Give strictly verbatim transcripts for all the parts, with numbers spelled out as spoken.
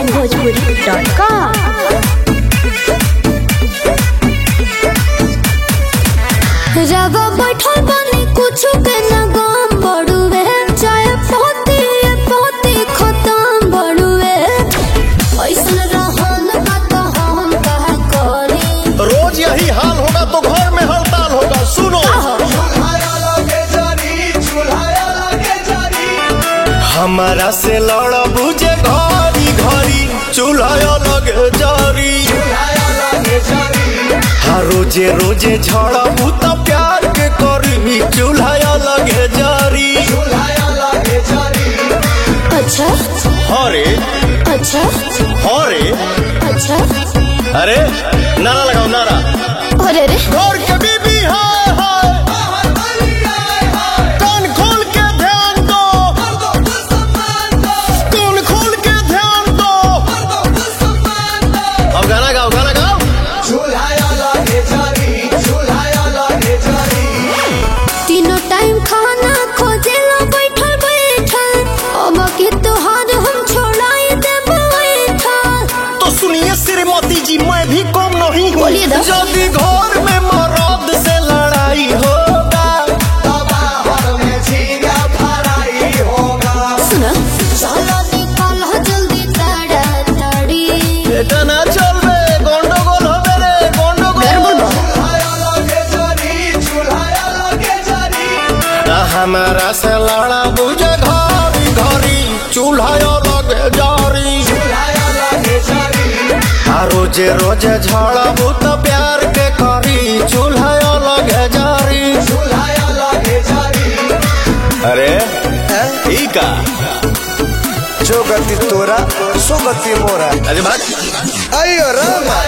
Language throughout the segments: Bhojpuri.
Online Bhojpuri dot com. रवा बैठल बनी कुछ के न गम बड़ुए चाहे पोती पोती खत्म बड़ुए ऐसन रहन का तो हम कहा करी। रोज यही हाल होगा तो घर में हड़ताल होगा। सुनो हमारा से लड़ बुझे घरी घरी चूल्हा लगे जारी। हाँ रोजे रोजे झड़बू तो प्यार के करी चूल्हा लगे जारी। अच्छा हरे अच्छा हरे अच्छा अरे नारा लगाओ नारा। अरे अरे घर के बीबी हाय हाय कान खोल के ध्यान दो कान खोल के ध्यान दो। अब गाना गाओ गाना गाओ। तीनों टाइम खाना खोजे लो बैठल बैठल अब के तोहार हम छोड़ाई देब बैठल। तो सुनिए श्रीमती जी मैं भी कम नहीं हूँ। बोलिए दा। यदि घर में मर्द से लड़ाई होगा सुना चलो निकाल जल्दी ताड़ाताड़ी। बेटा ना चल रे गंडगोल होबे रे गंडगोल। हमारा से लड़ा बुझे घरी घरी चूल्हा लगे जारी। आ रोजे रोजे झड़बू तो प्यार के करी चूल्हा लगे जारी। अरे ई का जो गति तोरा सो गति मोरा। अरे बात अयो रामा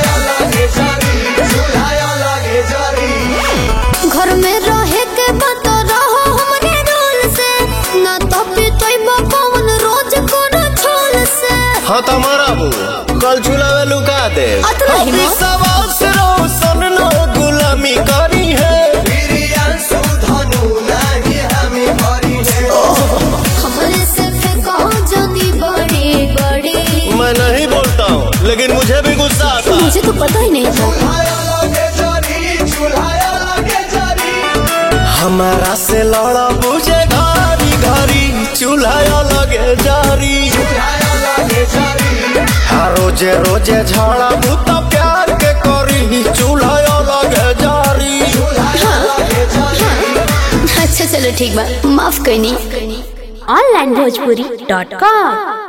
घर में रहे के बात रहो हमरे रोल से ना तो पिटैबो पवन रोज कोनो छोल से। हाँ तो मराबू कल चूल्हा में लुका दे। अतना ही ना? सवाल से रोशन नो गुलामी करी है। हमरे से फेंको जनी बड़ी बड़ी। मैं नहीं बोलता हूँ लेकिन मुझे भी गुस्सा आता है। मुझे तो पता ही नहीं था। हमारा से लड़ा बुझे घरी घरी चूल्हा लगे जारी। हाँ रोजे रोजे झड़बू तो प्यार के करी चूल्हा लगे जारी। अच्छा चलो ठीक बा माफ करनी। Online Bhojpuri dot com.